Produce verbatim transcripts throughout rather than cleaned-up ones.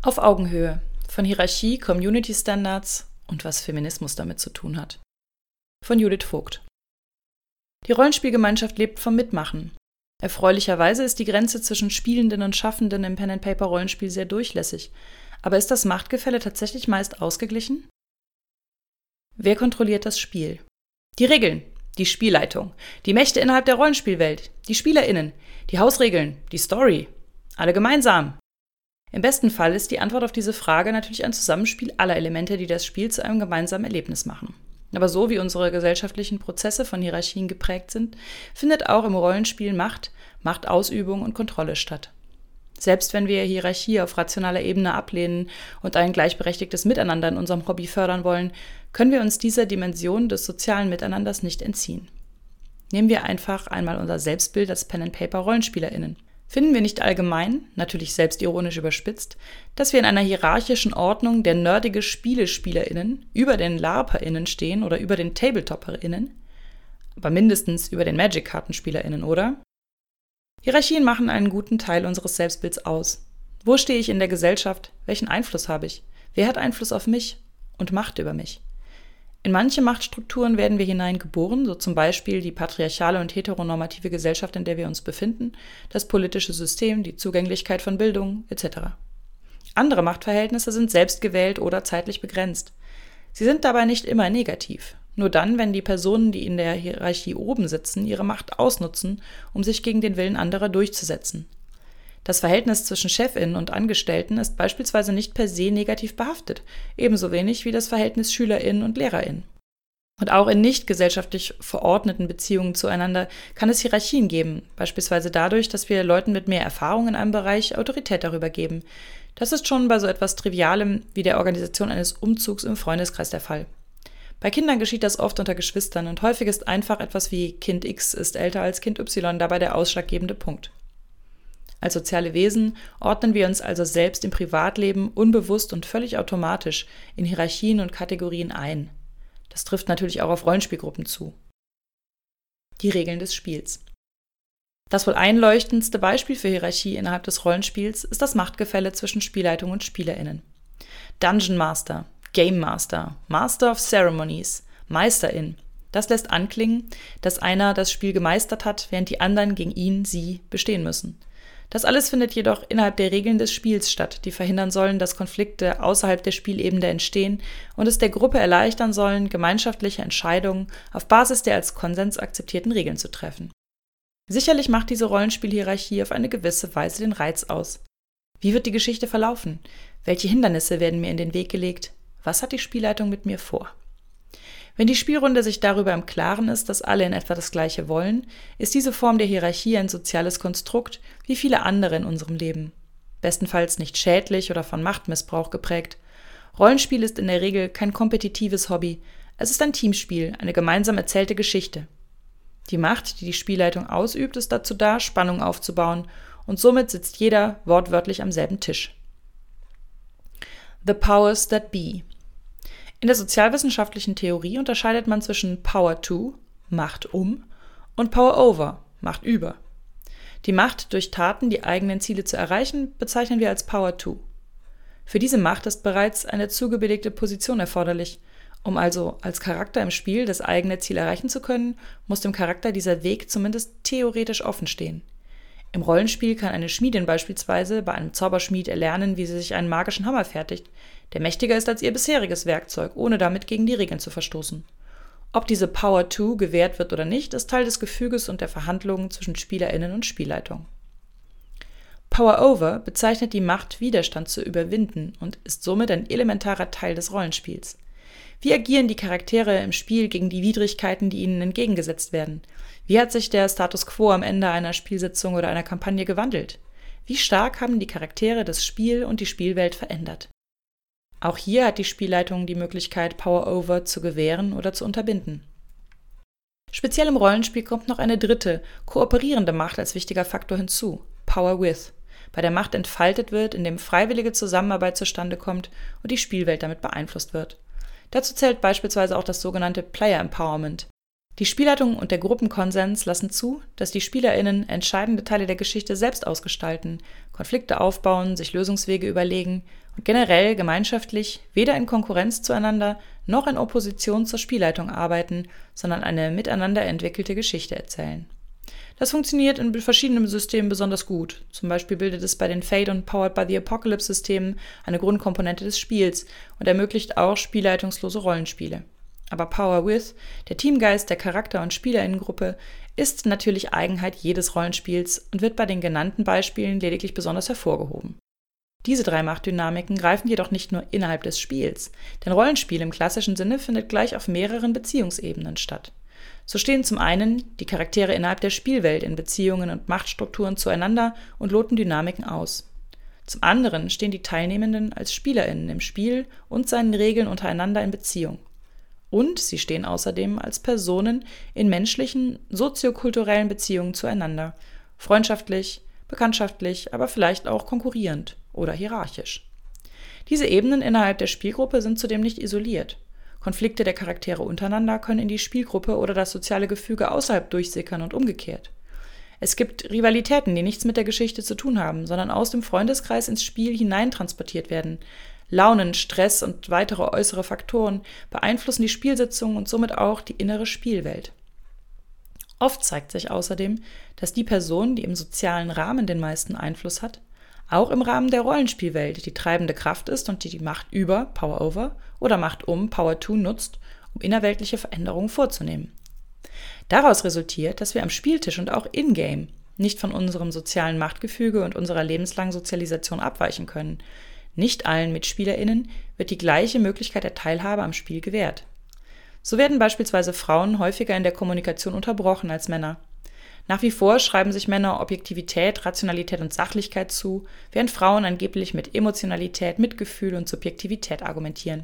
Auf Augenhöhe, von Hierarchie, Community-Standards und was Feminismus damit zu tun hat. Von Judith Vogt. Die Rollenspielgemeinschaft lebt vom Mitmachen. Erfreulicherweise ist die Grenze zwischen Spielenden und Schaffenden im Pen-and-Paper-Rollenspiel sehr durchlässig. Aber ist das Machtgefälle tatsächlich meist ausgeglichen? Wer kontrolliert das Spiel? Die Regeln, die Spielleitung, die Mächte innerhalb der Rollenspielwelt, die SpielerInnen, die Hausregeln, die Story. Alle gemeinsam. Im besten Fall ist die Antwort auf diese Frage natürlich ein Zusammenspiel aller Elemente, die das Spiel zu einem gemeinsamen Erlebnis machen. Aber so wie unsere gesellschaftlichen Prozesse von Hierarchien geprägt sind, findet auch im Rollenspiel Macht, Machtausübung und Kontrolle statt. Selbst wenn wir Hierarchie auf rationaler Ebene ablehnen und ein gleichberechtigtes Miteinander in unserem Hobby fördern wollen, können wir uns dieser Dimension des sozialen Miteinanders nicht entziehen. Nehmen wir einfach einmal unser Selbstbild als Pen-and-Paper-RollenspielerInnen. Finden wir nicht allgemein, natürlich selbstironisch überspitzt, dass wir in einer hierarchischen Ordnung der nerdige SpielespielerInnen über den LARPerInnen stehen oder über den TabletopperInnen? Aber mindestens über den Magic-KartenspielerInnen, oder? Hierarchien machen einen guten Teil unseres Selbstbilds aus. Wo stehe ich in der Gesellschaft? Welchen Einfluss habe ich? Wer hat Einfluss auf mich und Macht über mich? In manche Machtstrukturen werden wir hineingeboren, so zum Beispiel die patriarchale und heteronormative Gesellschaft, in der wir uns befinden, das politische System, die Zugänglichkeit von Bildung et cetera. Andere Machtverhältnisse sind selbstgewählt oder zeitlich begrenzt. Sie sind dabei nicht immer negativ. Nur dann, wenn die Personen, die in der Hierarchie oben sitzen, ihre Macht ausnutzen, um sich gegen den Willen anderer durchzusetzen. Das Verhältnis zwischen ChefInnen und Angestellten ist beispielsweise nicht per se negativ behaftet, ebenso wenig wie das Verhältnis SchülerInnen und LehrerInnen. Und auch in nicht gesellschaftlich verordneten Beziehungen zueinander kann es Hierarchien geben, beispielsweise dadurch, dass wir Leuten mit mehr Erfahrung in einem Bereich Autorität darüber geben. Das ist schon bei so etwas Trivialem wie der Organisation eines Umzugs im Freundeskreis der Fall. Bei Kindern geschieht das oft unter Geschwistern und häufig ist einfach etwas wie Kind X ist älter als Kind Y dabei der ausschlaggebende Punkt. Als soziale Wesen ordnen wir uns also selbst im Privatleben unbewusst und völlig automatisch in Hierarchien und Kategorien ein. Das trifft natürlich auch auf Rollenspielgruppen zu. Die Regeln des Spiels. Das wohl einleuchtendste Beispiel für Hierarchie innerhalb des Rollenspiels ist das Machtgefälle zwischen Spielleitung und SpielerInnen. Dungeon Master, Game Master, Master of Ceremonies, Meisterin. Das lässt anklingen, dass einer das Spiel gemeistert hat, während die anderen gegen ihn, sie bestehen müssen. Das alles findet jedoch innerhalb der Regeln des Spiels statt, die verhindern sollen, dass Konflikte außerhalb der Spielebene entstehen und es der Gruppe erleichtern sollen, gemeinschaftliche Entscheidungen auf Basis der als Konsens akzeptierten Regeln zu treffen. Sicherlich macht diese Rollenspielhierarchie auf eine gewisse Weise den Reiz aus. Wie wird die Geschichte verlaufen? Welche Hindernisse werden mir in den Weg gelegt? Was hat die Spielleitung mit mir vor? Wenn die Spielrunde sich darüber im Klaren ist, dass alle in etwa das Gleiche wollen, ist diese Form der Hierarchie ein soziales Konstrukt, wie viele andere in unserem Leben. Bestenfalls nicht schädlich oder von Machtmissbrauch geprägt. Rollenspiel ist in der Regel kein kompetitives Hobby, es ist ein Teamspiel, eine gemeinsam erzählte Geschichte. Die Macht, die die Spielleitung ausübt, ist dazu da, Spannung aufzubauen, und somit sitzt jeder wortwörtlich am selben Tisch. The Powers That Be. In der sozialwissenschaftlichen Theorie unterscheidet man zwischen Power to, Macht um, und Power over, Macht über. Die Macht, durch Taten die eigenen Ziele zu erreichen, bezeichnen wir als Power to. Für diese Macht ist bereits eine zugebilligte Position erforderlich. Um also als Charakter im Spiel das eigene Ziel erreichen zu können, muss dem Charakter dieser Weg zumindest theoretisch offen stehen. Im Rollenspiel kann eine Schmiedin beispielsweise bei einem Zauberschmied erlernen, wie sie sich einen magischen Hammer fertigt, der mächtiger ist als ihr bisheriges Werkzeug, ohne damit gegen die Regeln zu verstoßen. Ob diese Power to gewährt wird oder nicht, ist Teil des Gefüges und der Verhandlungen zwischen SpielerInnen und Spielleitung. Power over bezeichnet die Macht, Widerstand zu überwinden und ist somit ein elementarer Teil des Rollenspiels. Wie agieren die Charaktere im Spiel gegen die Widrigkeiten, die ihnen entgegengesetzt werden? Wie hat sich der Status quo am Ende einer Spielsitzung oder einer Kampagne gewandelt? Wie stark haben die Charaktere das Spiel und die Spielwelt verändert? Auch hier hat die Spielleitung die Möglichkeit, Power over zu gewähren oder zu unterbinden. Speziell im Rollenspiel kommt noch eine dritte, kooperierende Macht als wichtiger Faktor hinzu, Power with, bei der Macht entfaltet wird, indem freiwillige Zusammenarbeit zustande kommt und die Spielwelt damit beeinflusst wird. Dazu zählt beispielsweise auch das sogenannte Player Empowerment. Die Spielleitung und der Gruppenkonsens lassen zu, dass die SpielerInnen entscheidende Teile der Geschichte selbst ausgestalten, Konflikte aufbauen, sich Lösungswege überlegen und generell gemeinschaftlich weder in Konkurrenz zueinander noch in Opposition zur Spielleitung arbeiten, sondern eine miteinander entwickelte Geschichte erzählen. Das funktioniert in verschiedenen Systemen besonders gut. Zum Beispiel bildet es bei den Fate- und Powered by the Apocalypse-Systemen eine Grundkomponente des Spiels und ermöglicht auch spielleitungslose Rollenspiele. Aber Power With, der Teamgeist der Charakter- und SpielerInnengruppe, ist natürlich Eigenheit jedes Rollenspiels und wird bei den genannten Beispielen lediglich besonders hervorgehoben. Diese drei Machtdynamiken greifen jedoch nicht nur innerhalb des Spiels, denn Rollenspiel im klassischen Sinne findet gleich auf mehreren Beziehungsebenen statt. So stehen zum einen die Charaktere innerhalb der Spielwelt in Beziehungen und Machtstrukturen zueinander und loten Dynamiken aus. Zum anderen stehen die Teilnehmenden als SpielerInnen im Spiel und seinen Regeln untereinander in Beziehung. Und sie stehen außerdem als Personen in menschlichen, soziokulturellen Beziehungen zueinander, freundschaftlich, bekanntschaftlich, aber vielleicht auch konkurrierend oder hierarchisch. Diese Ebenen innerhalb der Spielgruppe sind zudem nicht isoliert. Konflikte der Charaktere untereinander können in die Spielgruppe oder das soziale Gefüge außerhalb durchsickern und umgekehrt. Es gibt Rivalitäten, die nichts mit der Geschichte zu tun haben, sondern aus dem Freundeskreis ins Spiel hineintransportiert werden. Launen, Stress und weitere äußere Faktoren beeinflussen die Spielsitzung und somit auch die innere Spielwelt. Oft zeigt sich außerdem, dass die Person, die im sozialen Rahmen den meisten Einfluss hat, auch im Rahmen der Rollenspielwelt die treibende Kraft ist und die die Macht über, Power Over, oder Macht um, Power To nutzt, um innerweltliche Veränderungen vorzunehmen. Daraus resultiert, dass wir am Spieltisch und auch in-game nicht von unserem sozialen Machtgefüge und unserer lebenslangen Sozialisation abweichen können. Nicht allen MitspielerInnen wird die gleiche Möglichkeit der Teilhabe am Spiel gewährt. So werden beispielsweise Frauen häufiger in der Kommunikation unterbrochen als Männer. Nach wie vor schreiben sich Männer Objektivität, Rationalität und Sachlichkeit zu, während Frauen angeblich mit Emotionalität, Mitgefühl und Subjektivität argumentieren.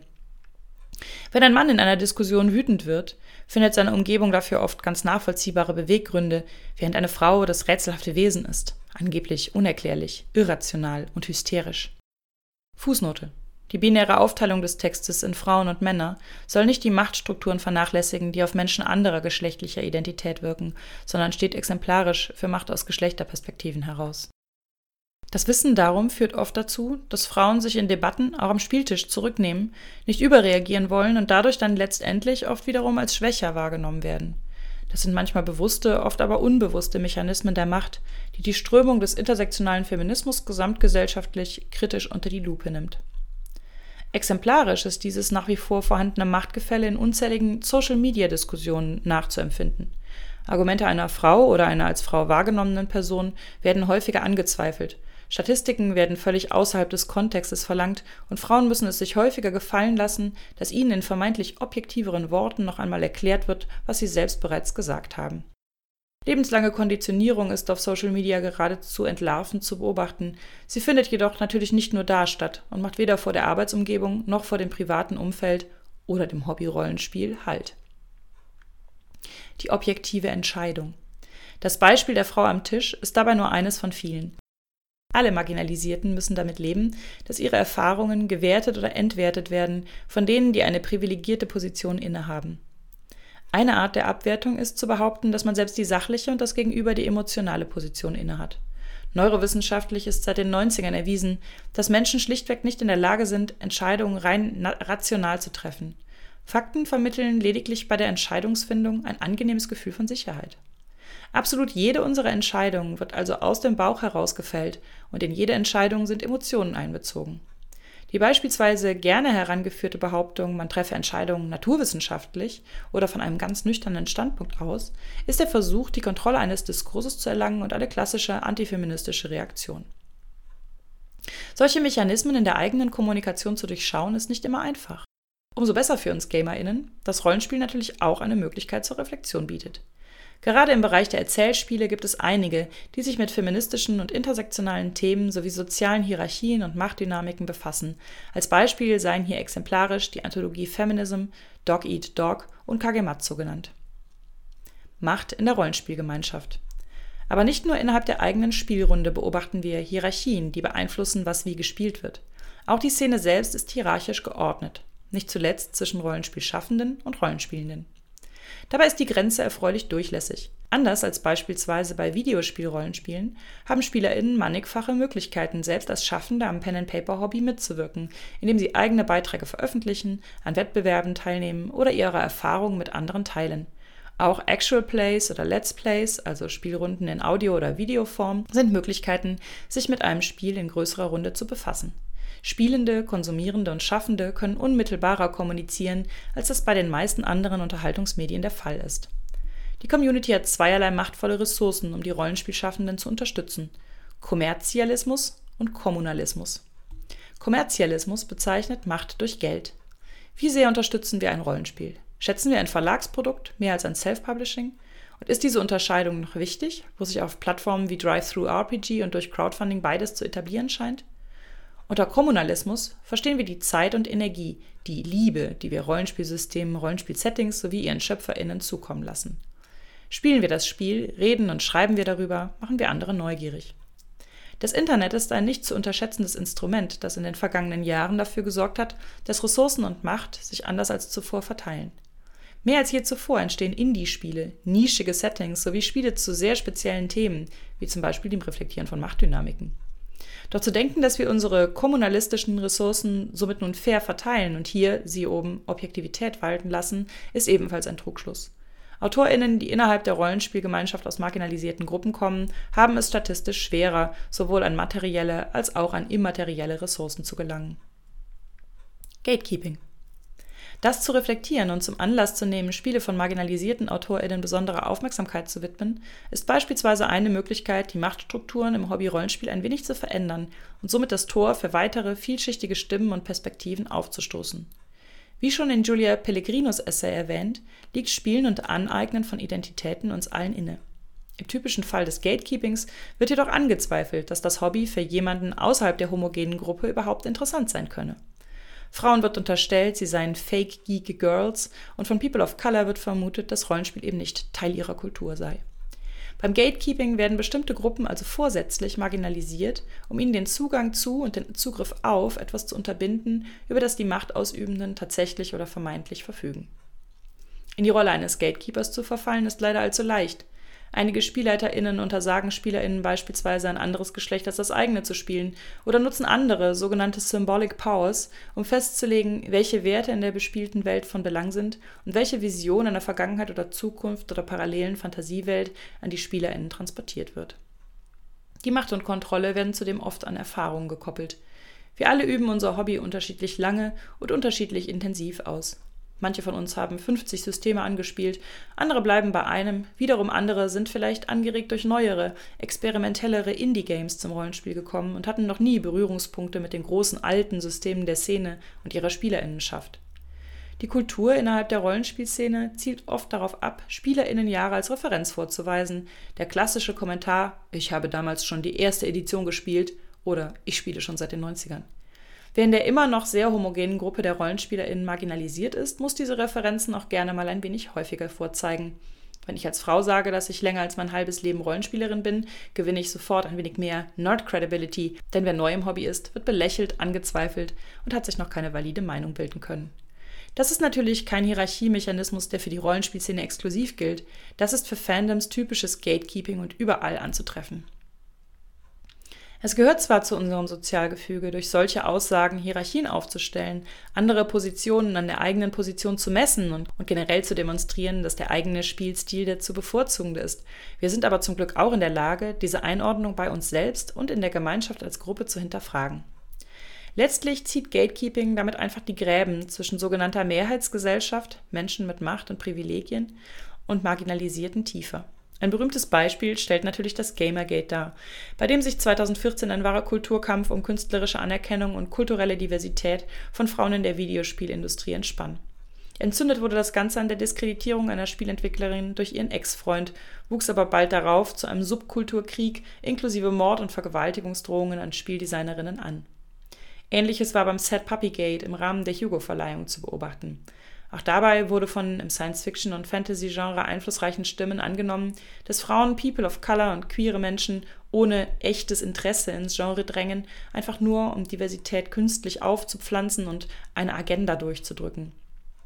Wenn ein Mann in einer Diskussion wütend wird, findet seine Umgebung dafür oft ganz nachvollziehbare Beweggründe, während eine Frau das rätselhafte Wesen ist, angeblich unerklärlich, irrational und hysterisch. Fußnote: Die binäre Aufteilung des Textes in Frauen und Männer soll nicht die Machtstrukturen vernachlässigen, die auf Menschen anderer geschlechtlicher Identität wirken, sondern steht exemplarisch für Macht aus Geschlechterperspektiven heraus. Das Wissen darum führt oft dazu, dass Frauen sich in Debatten auch am Spieltisch zurücknehmen, nicht überreagieren wollen und dadurch dann letztendlich oft wiederum als schwächer wahrgenommen werden. Das sind manchmal bewusste, oft aber unbewusste Mechanismen der Macht, die die Strömung des intersektionalen Feminismus gesamtgesellschaftlich kritisch unter die Lupe nimmt. Exemplarisch ist dieses nach wie vor vorhandene Machtgefälle in unzähligen Social-Media-Diskussionen nachzuempfinden. Argumente einer Frau oder einer als Frau wahrgenommenen Person werden häufiger angezweifelt. Statistiken werden völlig außerhalb des Kontextes verlangt und Frauen müssen es sich häufiger gefallen lassen, dass ihnen in vermeintlich objektiveren Worten noch einmal erklärt wird, was sie selbst bereits gesagt haben. Lebenslange Konditionierung ist auf Social Media geradezu entlarvend zu beobachten. Sie findet jedoch natürlich nicht nur da statt und macht weder vor der Arbeitsumgebung noch vor dem privaten Umfeld oder dem Hobby-Rollenspiel Halt. Die objektive Entscheidung. Das Beispiel der Frau am Tisch ist dabei nur eines von vielen. Alle Marginalisierten müssen damit leben, dass ihre Erfahrungen gewertet oder entwertet werden von denen, die eine privilegierte Position innehaben. Eine Art der Abwertung ist zu behaupten, dass man selbst die sachliche und das Gegenüber die emotionale Position innehat. Neurowissenschaftlich ist seit den neunzigern erwiesen, dass Menschen schlichtweg nicht in der Lage sind, Entscheidungen rein rational zu treffen. Fakten vermitteln lediglich bei der Entscheidungsfindung ein angenehmes Gefühl von Sicherheit. Absolut jede unserer Entscheidungen wird also aus dem Bauch heraus gefällt und in jede Entscheidung sind Emotionen einbezogen. Die beispielsweise gerne herangeführte Behauptung, man treffe Entscheidungen naturwissenschaftlich oder von einem ganz nüchternen Standpunkt aus, ist der Versuch, die Kontrolle eines Diskurses zu erlangen und eine klassische antifeministische Reaktion. Solche Mechanismen in der eigenen Kommunikation zu durchschauen, ist nicht immer einfach. Umso besser für uns GamerInnen, dass Rollenspiel natürlich auch eine Möglichkeit zur Reflexion bietet. Gerade im Bereich der Erzählspiele gibt es einige, die sich mit feministischen und intersektionalen Themen sowie sozialen Hierarchien und Machtdynamiken befassen. Als Beispiel seien hier exemplarisch die Anthologie Feminism, Dog Eat Dog und Kagematsu genannt. Macht in der Rollenspielgemeinschaft. Aber nicht nur innerhalb der eigenen Spielrunde beobachten wir Hierarchien, die beeinflussen, was wie gespielt wird. Auch die Szene selbst ist hierarchisch geordnet, nicht zuletzt zwischen Rollenspielschaffenden und Rollenspielenden. Dabei ist die Grenze erfreulich durchlässig. Anders als beispielsweise bei Videospielrollenspielen haben SpielerInnen mannigfache Möglichkeiten, selbst als Schaffende am Pen-and-Paper-Hobby mitzuwirken, indem sie eigene Beiträge veröffentlichen, an Wettbewerben teilnehmen oder ihre Erfahrungen mit anderen teilen. Auch Actual Plays oder Let's Plays, also Spielrunden in Audio- oder Videoform, sind Möglichkeiten, sich mit einem Spiel in größerer Runde zu befassen. Spielende, Konsumierende und Schaffende können unmittelbarer kommunizieren, als das bei den meisten anderen Unterhaltungsmedien der Fall ist. Die Community hat zweierlei machtvolle Ressourcen, um die Rollenspielschaffenden zu unterstützen: Kommerzialismus und Kommunalismus. Kommerzialismus bezeichnet Macht durch Geld. Wie sehr unterstützen wir ein Rollenspiel? Schätzen wir ein Verlagsprodukt mehr als ein Self-Publishing? Und ist diese Unterscheidung noch wichtig, wo sich auf Plattformen wie Drive-Thru-R P G und durch Crowdfunding beides zu etablieren scheint? Unter Kommunalismus verstehen wir die Zeit und Energie, die Liebe, die wir Rollenspielsystemen, Rollenspielsettings sowie ihren SchöpferInnen zukommen lassen. Spielen wir das Spiel, reden und schreiben wir darüber, machen wir andere neugierig. Das Internet ist ein nicht zu unterschätzendes Instrument, das in den vergangenen Jahren dafür gesorgt hat, dass Ressourcen und Macht sich anders als zuvor verteilen. Mehr als je zuvor entstehen Indie-Spiele, nischige Settings sowie Spiele zu sehr speziellen Themen, wie zum Beispiel dem Reflektieren von Machtdynamiken. Doch zu denken, dass wir unsere kommunalistischen Ressourcen somit nun fair verteilen und hier, siehe oben, Objektivität walten lassen, ist ebenfalls ein Trugschluss. AutorInnen, die innerhalb der Rollenspielgemeinschaft aus marginalisierten Gruppen kommen, haben es statistisch schwerer, sowohl an materielle als auch an immaterielle Ressourcen zu gelangen. Gatekeeping. Das zu reflektieren und zum Anlass zu nehmen, Spiele von marginalisierten AutorInnen besondere Aufmerksamkeit zu widmen, ist beispielsweise eine Möglichkeit, die Machtstrukturen im Hobby-Rollenspiel ein wenig zu verändern und somit das Tor für weitere, vielschichtige Stimmen und Perspektiven aufzustoßen. Wie schon in Julia Pellegrinos Essay erwähnt, liegt Spielen und Aneignen von Identitäten uns allen inne. Im typischen Fall des Gatekeepings wird jedoch angezweifelt, dass das Hobby für jemanden außerhalb der homogenen Gruppe überhaupt interessant sein könne. Frauen wird unterstellt, sie seien Fake Geek Girls, und von People of Color wird vermutet, dass Rollenspiel eben nicht Teil ihrer Kultur sei. Beim Gatekeeping werden bestimmte Gruppen also vorsätzlich marginalisiert, um ihnen den Zugang zu und den Zugriff auf etwas zu unterbinden, über das die Machtausübenden tatsächlich oder vermeintlich verfügen. In die Rolle eines Gatekeepers zu verfallen, ist leider allzu leicht. Einige SpielleiterInnen untersagen SpielerInnen beispielsweise ein anderes Geschlecht als das eigene zu spielen oder nutzen andere, sogenannte Symbolic Powers, um festzulegen, welche Werte in der bespielten Welt von Belang sind und welche Vision einer Vergangenheit oder Zukunft oder parallelen Fantasiewelt an die SpielerInnen transportiert wird. Die Macht und Kontrolle werden zudem oft an Erfahrungen gekoppelt. Wir alle üben unser Hobby unterschiedlich lange und unterschiedlich intensiv aus. Manche von uns haben fünfzig Systeme angespielt, andere bleiben bei einem, wiederum andere sind vielleicht angeregt durch neuere, experimentellere Indie-Games zum Rollenspiel gekommen und hatten noch nie Berührungspunkte mit den großen alten Systemen der Szene und ihrer SpielerInnenschaft. Die Kultur innerhalb der Rollenspielszene zielt oft darauf ab, SpielerInnenjahre als Referenz vorzuweisen. Der klassische Kommentar: „Ich habe damals schon die erste Edition gespielt" oder „Ich spiele schon seit den neunzigern. Wer in der immer noch sehr homogenen Gruppe der RollenspielerInnen marginalisiert ist, muss diese Referenzen auch gerne mal ein wenig häufiger vorzeigen. Wenn ich als Frau sage, dass ich länger als mein halbes Leben Rollenspielerin bin, gewinne ich sofort ein wenig mehr Nerd-Credibility, denn wer neu im Hobby ist, wird belächelt, angezweifelt und hat sich noch keine valide Meinung bilden können. Das ist natürlich kein Hierarchiemechanismus, der für die Rollenspielszene exklusiv gilt. Das ist für Fandoms typisches Gatekeeping und überall anzutreffen. Es gehört zwar zu unserem Sozialgefüge, durch solche Aussagen Hierarchien aufzustellen, andere Positionen an der eigenen Position zu messen und, und generell zu demonstrieren, dass der eigene Spielstil der zu bevorzugende ist. Wir sind aber zum Glück auch in der Lage, diese Einordnung bei uns selbst und in der Gemeinschaft als Gruppe zu hinterfragen. Letztlich zieht Gatekeeping damit einfach die Gräben zwischen sogenannter Mehrheitsgesellschaft, Menschen mit Macht und Privilegien, und Marginalisierten tiefer. Ein berühmtes Beispiel stellt natürlich das Gamergate dar, bei dem sich zweitausendvierzehn ein wahrer Kulturkampf um künstlerische Anerkennung und kulturelle Diversität von Frauen in der Videospielindustrie entspann. Entzündet wurde das Ganze an der Diskreditierung einer Spielentwicklerin durch ihren Ex-Freund, wuchs aber bald darauf zu einem Subkulturkrieg inklusive Mord- und Vergewaltigungsdrohungen an Spieldesignerinnen an. Ähnliches war beim Sad Puppygate im Rahmen der Hugo-Verleihung zu beobachten. Auch dabei wurde von im Science-Fiction- und Fantasy-Genre einflussreichen Stimmen angenommen, dass Frauen, People of Color und queere Menschen ohne echtes Interesse ins Genre drängen, einfach nur um Diversität künstlich aufzupflanzen und eine Agenda durchzudrücken.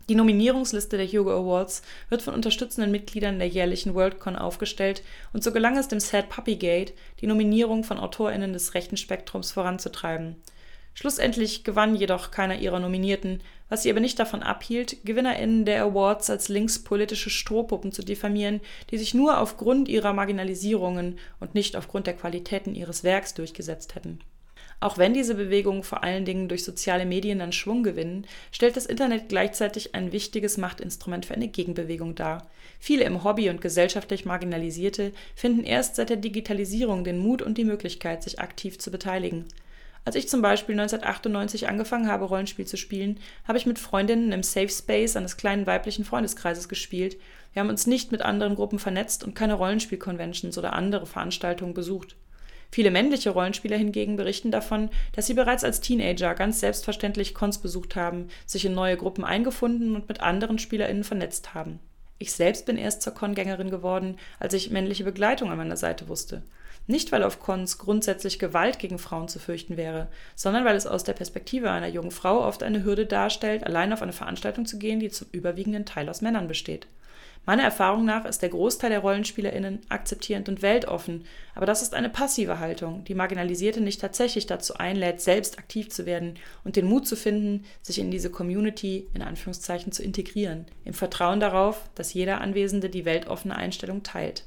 Die Nominierungsliste der Hugo Awards wird von unterstützenden Mitgliedern der jährlichen Worldcon aufgestellt und so gelang es dem Sad Puppy Gate, die Nominierung von AutorInnen des rechten Spektrums voranzutreiben. Schlussendlich gewann jedoch keiner ihrer Nominierten, was sie aber nicht davon abhielt, GewinnerInnen der Awards als linkspolitische Strohpuppen zu diffamieren, die sich nur aufgrund ihrer Marginalisierungen und nicht aufgrund der Qualitäten ihres Werks durchgesetzt hätten. Auch wenn diese Bewegungen vor allen Dingen durch soziale Medien an Schwung gewinnen, stellt das Internet gleichzeitig ein wichtiges Machtinstrument für eine Gegenbewegung dar. Viele im Hobby und gesellschaftlich Marginalisierte finden erst seit der Digitalisierung den Mut und die Möglichkeit, sich aktiv zu beteiligen. Als ich zum Beispiel neunzehnhundertachtundneunzig angefangen habe, Rollenspiel zu spielen, habe ich mit Freundinnen im Safe Space eines kleinen weiblichen Freundeskreises gespielt. Wir haben uns nicht mit anderen Gruppen vernetzt und keine Rollenspiel-Conventions oder andere Veranstaltungen besucht. Viele männliche Rollenspieler hingegen berichten davon, dass sie bereits als Teenager ganz selbstverständlich Cons besucht haben, sich in neue Gruppen eingefunden und mit anderen SpielerInnen vernetzt haben. Ich selbst bin erst zur Con-Gängerin geworden, als ich männliche Begleitung an meiner Seite wusste. Nicht, weil auf Cons grundsätzlich Gewalt gegen Frauen zu fürchten wäre, sondern weil es aus der Perspektive einer jungen Frau oft eine Hürde darstellt, allein auf eine Veranstaltung zu gehen, die zum überwiegenden Teil aus Männern besteht. Meiner Erfahrung nach ist der Großteil der RollenspielerInnen akzeptierend und weltoffen, aber das ist eine passive Haltung, die Marginalisierte nicht tatsächlich dazu einlädt, selbst aktiv zu werden und den Mut zu finden, sich in diese Community in Anführungszeichen zu integrieren, im Vertrauen darauf, dass jeder Anwesende die weltoffene Einstellung teilt.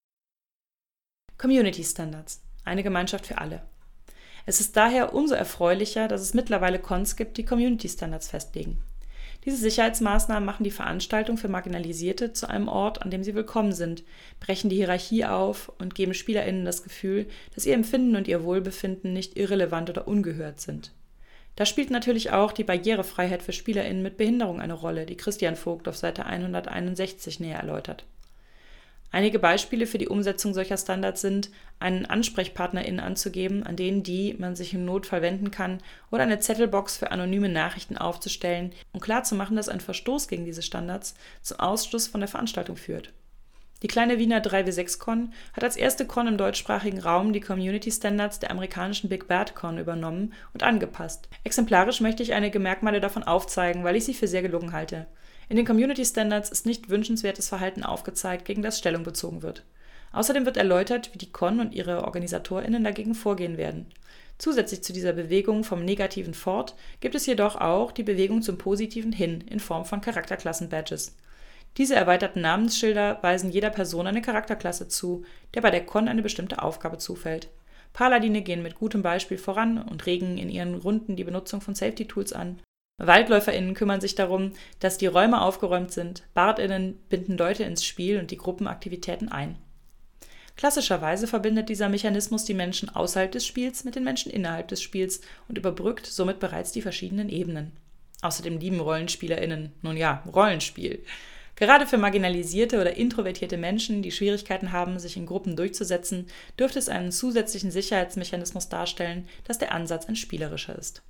Community Standards – eine Gemeinschaft für alle. Es ist daher umso erfreulicher, dass es mittlerweile Cons gibt, die Community Standards festlegen. Diese Sicherheitsmaßnahmen machen die Veranstaltung für Marginalisierte zu einem Ort, an dem sie willkommen sind, brechen die Hierarchie auf und geben SpielerInnen das Gefühl, dass ihr Empfinden und ihr Wohlbefinden nicht irrelevant oder ungehört sind. Da spielt natürlich auch die Barrierefreiheit für SpielerInnen mit Behinderung eine Rolle, die Christian Vogt auf Seite hunderteinundsechzig näher erläutert. Einige Beispiele für die Umsetzung solcher Standards sind, einen AnsprechpartnerInnen anzugeben, an denen die man sich im Notfall wenden kann, oder eine Zettelbox für anonyme Nachrichten aufzustellen und klarzumachen, dass ein Verstoß gegen diese Standards zum Ausschluss von der Veranstaltung führt. Die kleine Wiener drei W sechs Con hat als erste Con im deutschsprachigen Raum die Community Standards der amerikanischen Big Bad Con übernommen und angepasst. Exemplarisch möchte ich einige Merkmale davon aufzeigen, weil ich sie für sehr gelungen halte. In den Community Standards ist nicht wünschenswertes Verhalten aufgezeigt, gegen das Stellung bezogen wird. Außerdem wird erläutert, wie die Con und ihre OrganisatorInnen dagegen vorgehen werden. Zusätzlich zu dieser Bewegung vom Negativen fort gibt es jedoch auch die Bewegung zum Positiven hin in Form von Charakterklassen-Badges. Diese erweiterten Namensschilder weisen jeder Person eine Charakterklasse zu, der bei der Con eine bestimmte Aufgabe zufällt. Paladine gehen mit gutem Beispiel voran und regen in ihren Runden die Benutzung von Safety-Tools an. WaldläuferInnen kümmern sich darum, dass die Räume aufgeräumt sind, BardInnen binden Leute ins Spiel und die Gruppenaktivitäten ein. Klassischerweise verbindet dieser Mechanismus die Menschen außerhalb des Spiels mit den Menschen innerhalb des Spiels und überbrückt somit bereits die verschiedenen Ebenen. Außerdem lieben RollenspielerInnen, nun ja, Rollenspiel. Gerade für marginalisierte oder introvertierte Menschen, die Schwierigkeiten haben, sich in Gruppen durchzusetzen, dürfte es einen zusätzlichen Sicherheitsmechanismus darstellen, dass der Ansatz ein spielerischer ist.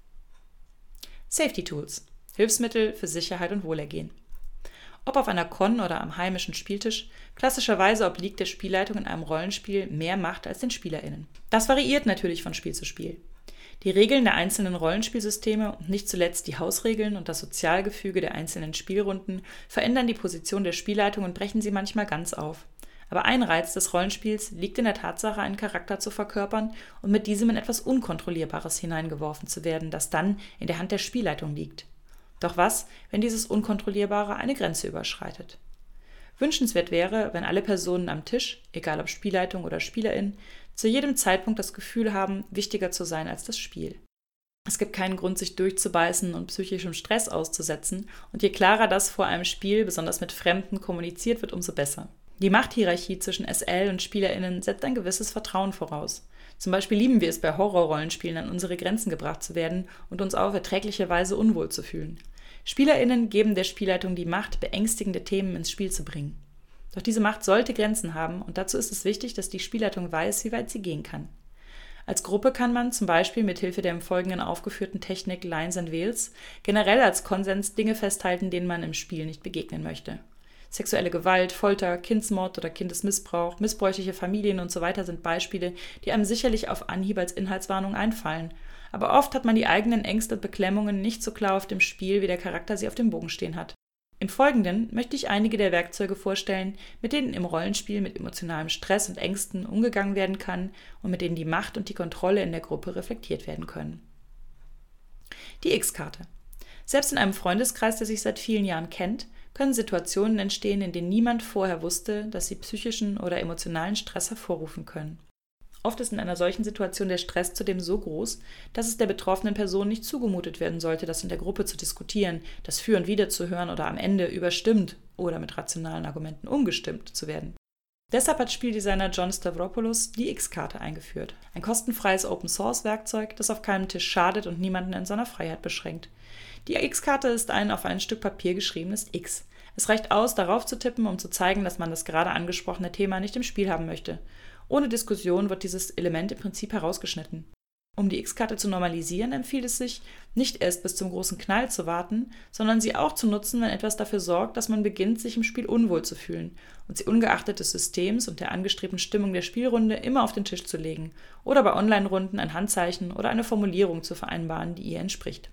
Safety Tools – Hilfsmittel für Sicherheit und Wohlergehen. Ob auf einer Con oder am heimischen Spieltisch, klassischerweise obliegt der Spielleitung in einem Rollenspiel mehr Macht als den SpielerInnen. Das variiert natürlich von Spiel zu Spiel. Die Regeln der einzelnen Rollenspielsysteme und nicht zuletzt die Hausregeln und das Sozialgefüge der einzelnen Spielrunden verändern die Position der Spielleitung und brechen sie manchmal ganz auf. Aber ein Reiz des Rollenspiels liegt in der Tatsache, einen Charakter zu verkörpern und mit diesem in etwas Unkontrollierbares hineingeworfen zu werden, das dann in der Hand der Spielleitung liegt. Doch was, wenn dieses Unkontrollierbare eine Grenze überschreitet? Wünschenswert wäre, wenn alle Personen am Tisch, egal ob Spielleitung oder SpielerIn, zu jedem Zeitpunkt das Gefühl haben, wichtiger zu sein als das Spiel. Es gibt keinen Grund, sich durchzubeißen und psychischem Stress auszusetzen, und je klarer das vor einem Spiel, besonders mit Fremden, kommuniziert wird, umso besser. Die Machthierarchie zwischen S L und SpielerInnen setzt ein gewisses Vertrauen voraus. Zum Beispiel lieben wir es, bei Horrorrollenspielen an unsere Grenzen gebracht zu werden und uns auf erträgliche Weise unwohl zu fühlen. SpielerInnen geben der Spielleitung die Macht, beängstigende Themen ins Spiel zu bringen. Doch diese Macht sollte Grenzen haben, und dazu ist es wichtig, dass die Spielleitung weiß, wie weit sie gehen kann. Als Gruppe kann man zum Beispiel mit Hilfe der im Folgenden aufgeführten Technik Lines and Veils generell als Konsens Dinge festhalten, denen man im Spiel nicht begegnen möchte. Sexuelle Gewalt, Folter, Kindsmord oder Kindesmissbrauch, missbräuchliche Familien und so weiter sind Beispiele, die einem sicherlich auf Anhieb als Inhaltswarnung einfallen. Aber oft hat man die eigenen Ängste und Beklemmungen nicht so klar auf dem Spiel, wie der Charakter sie auf dem Bogen stehen hat. Im Folgenden möchte ich einige der Werkzeuge vorstellen, mit denen im Rollenspiel mit emotionalem Stress und Ängsten umgegangen werden kann und mit denen die Macht und die Kontrolle in der Gruppe reflektiert werden können. Die X-Karte. Selbst in einem Freundeskreis, der sich seit vielen Jahren kennt, können Situationen entstehen, in denen niemand vorher wusste, dass sie psychischen oder emotionalen Stress hervorrufen können. Oft ist in einer solchen Situation der Stress zudem so groß, dass es der betroffenen Person nicht zugemutet werden sollte, das in der Gruppe zu diskutieren, das Für und Wider zu hören oder am Ende überstimmt oder mit rationalen Argumenten umgestimmt zu werden. Deshalb hat Spieldesigner John Stavropoulos die X-Karte eingeführt. Ein kostenfreies Open-Source-Werkzeug, das auf keinem Tisch schadet und niemanden in seiner Freiheit beschränkt. Die X-Karte ist ein auf ein Stück Papier geschriebenes X. Es reicht aus, darauf zu tippen, um zu zeigen, dass man das gerade angesprochene Thema nicht im Spiel haben möchte. Ohne Diskussion wird dieses Element im Prinzip herausgeschnitten. Um die X-Karte zu normalisieren, empfiehlt es sich, nicht erst bis zum großen Knall zu warten, sondern sie auch zu nutzen, wenn etwas dafür sorgt, dass man beginnt, sich im Spiel unwohl zu fühlen und sie ungeachtet des Systems und der angestrebten Stimmung der Spielrunde immer auf den Tisch zu legen oder bei Online-Runden ein Handzeichen oder eine Formulierung zu vereinbaren, die ihr entspricht.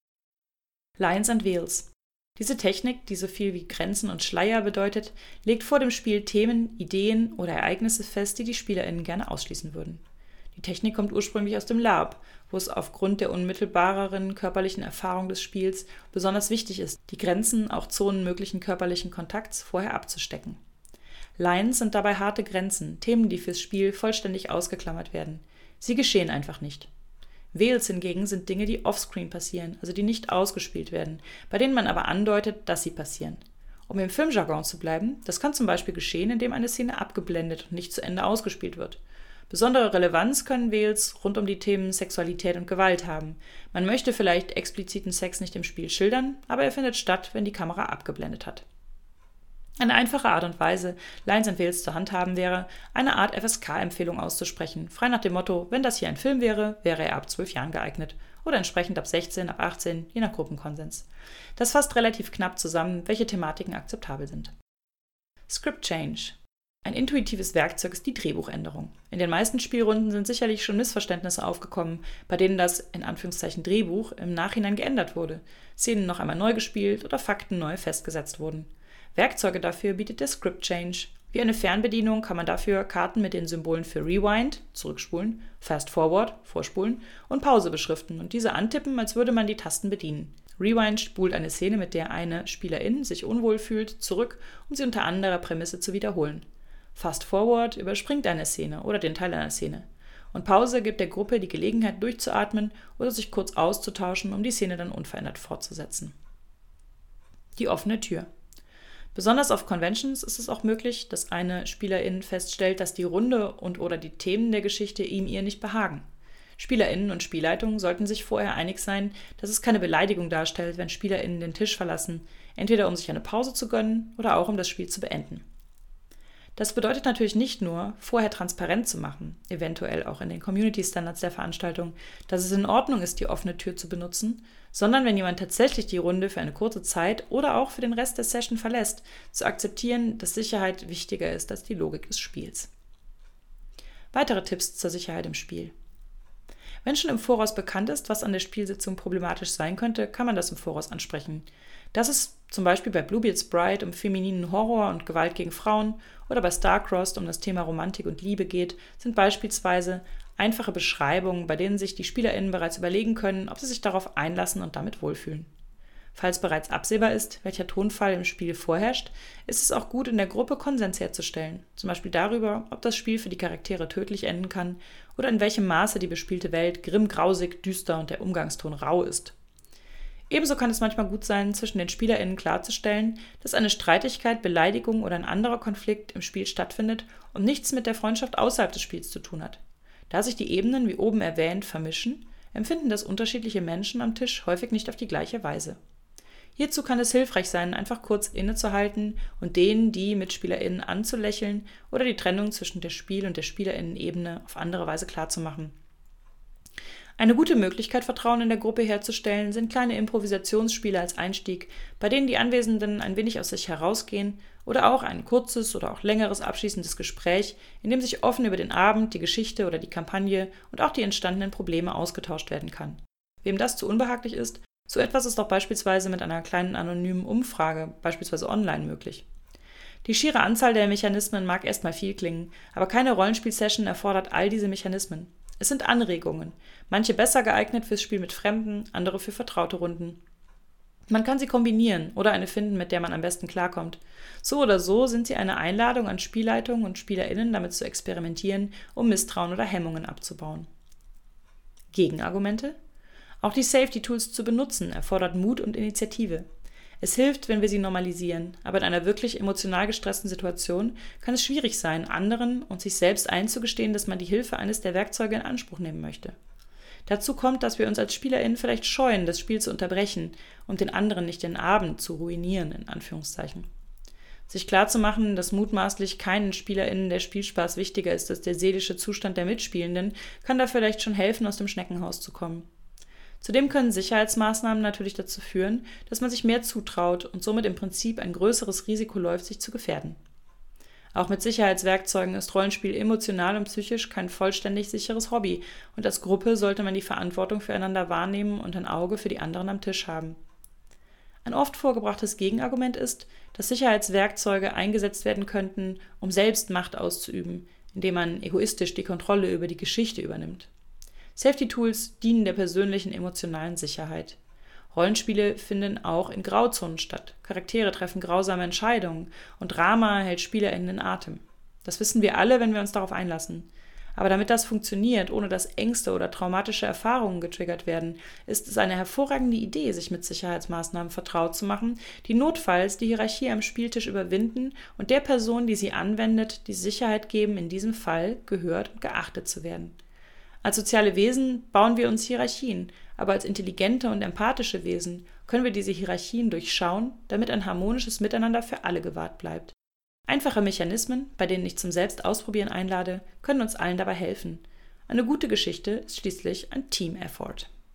Lines and Veils. Diese Technik, die so viel wie Grenzen und Schleier bedeutet, legt vor dem Spiel Themen, Ideen oder Ereignisse fest, die die SpielerInnen gerne ausschließen würden. Die Technik kommt ursprünglich aus dem LARP, wo es aufgrund der unmittelbareren körperlichen Erfahrung des Spiels besonders wichtig ist, die Grenzen, auch Zonen möglichen körperlichen Kontakts, vorher abzustecken. Lines sind dabei harte Grenzen, Themen, die fürs Spiel vollständig ausgeklammert werden. Sie geschehen einfach nicht. Veils hingegen sind Dinge, die offscreen passieren, also die nicht ausgespielt werden, bei denen man aber andeutet, dass sie passieren. Um im Filmjargon zu bleiben, das kann zum Beispiel geschehen, indem eine Szene abgeblendet und nicht zu Ende ausgespielt wird. Besondere Relevanz können Veils rund um die Themen Sexualität und Gewalt haben. Man möchte vielleicht expliziten Sex nicht im Spiel schildern, aber er findet statt, wenn die Kamera abgeblendet hat. Eine einfache Art und Weise, Lines and Veils zu handhaben, wäre, eine Art F S K-Empfehlung auszusprechen, frei nach dem Motto, wenn das hier ein Film wäre, wäre er ab zwölf Jahren geeignet oder entsprechend ab sechzehn, ab achtzehn, je nach Gruppenkonsens. Das fasst relativ knapp zusammen, welche Thematiken akzeptabel sind. Script Change. Ein intuitives Werkzeug ist die Drehbuchänderung. In den meisten Spielrunden sind sicherlich schon Missverständnisse aufgekommen, bei denen das, in Anführungszeichen, Drehbuch im Nachhinein geändert wurde, Szenen noch einmal neu gespielt oder Fakten neu festgesetzt wurden. Werkzeuge dafür bietet der Script Change. Wie eine Fernbedienung kann man dafür Karten mit den Symbolen für Rewind, zurückspulen, Fast Forward, vorspulen und Pause beschriften und diese antippen, als würde man die Tasten bedienen. Rewind spult eine Szene, mit der eine Spielerin sich unwohl fühlt, zurück, um sie unter anderer Prämisse zu wiederholen. Fast Forward überspringt eine Szene oder den Teil einer Szene. Und Pause gibt der Gruppe die Gelegenheit durchzuatmen oder sich kurz auszutauschen, um die Szene dann unverändert fortzusetzen. Die offene Tür. Besonders auf Conventions ist es auch möglich, dass eine Spielerin feststellt, dass die Runde und oder die Themen der Geschichte ihm ihr nicht behagen. SpielerInnen und Spielleitung sollten sich vorher einig sein, dass es keine Beleidigung darstellt, wenn SpielerInnen den Tisch verlassen, entweder um sich eine Pause zu gönnen oder auch um das Spiel zu beenden. Das bedeutet natürlich nicht nur, vorher transparent zu machen, eventuell auch in den Community-Standards der Veranstaltung, dass es in Ordnung ist, die offene Tür zu benutzen, sondern wenn jemand tatsächlich die Runde für eine kurze Zeit oder auch für den Rest der Session verlässt, zu akzeptieren, dass Sicherheit wichtiger ist als die Logik des Spiels. Weitere Tipps zur Sicherheit im Spiel. Wenn schon im Voraus bekannt ist, was an der Spielsitzung problematisch sein könnte, kann man das im Voraus ansprechen. Dass es zum Beispiel bei Bluebeard's Bride um femininen Horror und Gewalt gegen Frauen oder bei Starcrossed um das Thema Romantik und Liebe geht, sind beispielsweise einfache Beschreibungen, bei denen sich die SpielerInnen bereits überlegen können, ob sie sich darauf einlassen und damit wohlfühlen. Falls bereits absehbar ist, welcher Tonfall im Spiel vorherrscht, ist es auch gut, in der Gruppe Konsens herzustellen, zum Beispiel darüber, ob das Spiel für die Charaktere tödlich enden kann oder in welchem Maße die bespielte Welt grimm, grausig, düster und der Umgangston rau ist. Ebenso kann es manchmal gut sein, zwischen den SpielerInnen klarzustellen, dass eine Streitigkeit, Beleidigung oder ein anderer Konflikt im Spiel stattfindet und nichts mit der Freundschaft außerhalb des Spiels zu tun hat. Da sich die Ebenen, wie oben erwähnt, vermischen, empfinden das unterschiedliche Menschen am Tisch häufig nicht auf die gleiche Weise. Hierzu kann es hilfreich sein, einfach kurz innezuhalten und den, die MitspielerInnen anzulächeln oder die Trennung zwischen der Spiel- und der SpielerInnen-Ebene auf andere Weise klarzumachen. Eine gute Möglichkeit, Vertrauen in der Gruppe herzustellen, sind kleine Improvisationsspiele als Einstieg, bei denen die Anwesenden ein wenig aus sich herausgehen oder auch ein kurzes oder auch längeres abschließendes Gespräch, in dem sich offen über den Abend, die Geschichte oder die Kampagne und auch die entstandenen Probleme ausgetauscht werden kann. Wem das zu unbehaglich ist, So etwas ist auch beispielsweise mit einer kleinen anonymen Umfrage, beispielsweise online, möglich. Die schiere Anzahl der Mechanismen mag erstmal viel klingen, aber keine Rollenspiel-Session erfordert all diese Mechanismen. Es sind Anregungen, manche besser geeignet fürs Spiel mit Fremden, andere für vertraute Runden. Man kann sie kombinieren oder eine finden, mit der man am besten klarkommt. So oder so sind sie eine Einladung an Spielleitung und SpielerInnen, damit zu experimentieren, um Misstrauen oder Hemmungen abzubauen. Gegenargumente? Auch die Safety-Tools zu benutzen erfordert Mut und Initiative. Es hilft, wenn wir sie normalisieren, aber in einer wirklich emotional gestressten Situation kann es schwierig sein, anderen und sich selbst einzugestehen, dass man die Hilfe eines der Werkzeuge in Anspruch nehmen möchte. Dazu kommt, dass wir uns als SpielerInnen vielleicht scheuen, das Spiel zu unterbrechen und den anderen nicht den Abend zu ruinieren, in Anführungszeichen. Sich klarzumachen, dass mutmaßlich keinen SpielerInnen der Spielspaß wichtiger ist als der seelische Zustand der Mitspielenden, kann da vielleicht schon helfen, aus dem Schneckenhaus zu kommen. Zudem können Sicherheitsmaßnahmen natürlich dazu führen, dass man sich mehr zutraut und somit im Prinzip ein größeres Risiko läuft, sich zu gefährden. Auch mit Sicherheitswerkzeugen ist Rollenspiel emotional und psychisch kein vollständig sicheres Hobby und als Gruppe sollte man die Verantwortung füreinander wahrnehmen und ein Auge für die anderen am Tisch haben. Ein oft vorgebrachtes Gegenargument ist, dass Sicherheitswerkzeuge eingesetzt werden könnten, um selbst Macht auszuüben, indem man egoistisch die Kontrolle über die Geschichte übernimmt. Safety-Tools dienen der persönlichen emotionalen Sicherheit. Rollenspiele finden auch in Grauzonen statt. Charaktere treffen grausame Entscheidungen und Drama hält SpielerInnen in Atem. Das wissen wir alle, wenn wir uns darauf einlassen. Aber damit das funktioniert, ohne dass Ängste oder traumatische Erfahrungen getriggert werden, ist es eine hervorragende Idee, sich mit Sicherheitsmaßnahmen vertraut zu machen, die notfalls die Hierarchie am Spieltisch überwinden und der Person, die sie anwendet, die Sicherheit geben, in diesem Fall gehört und geachtet zu werden. Als soziale Wesen bauen wir uns Hierarchien, aber als intelligente und empathische Wesen können wir diese Hierarchien durchschauen, damit ein harmonisches Miteinander für alle gewahrt bleibt. Einfache Mechanismen, bei denen ich zum Selbstausprobieren einlade, können uns allen dabei helfen. Eine gute Geschichte ist schließlich ein Team-Effort.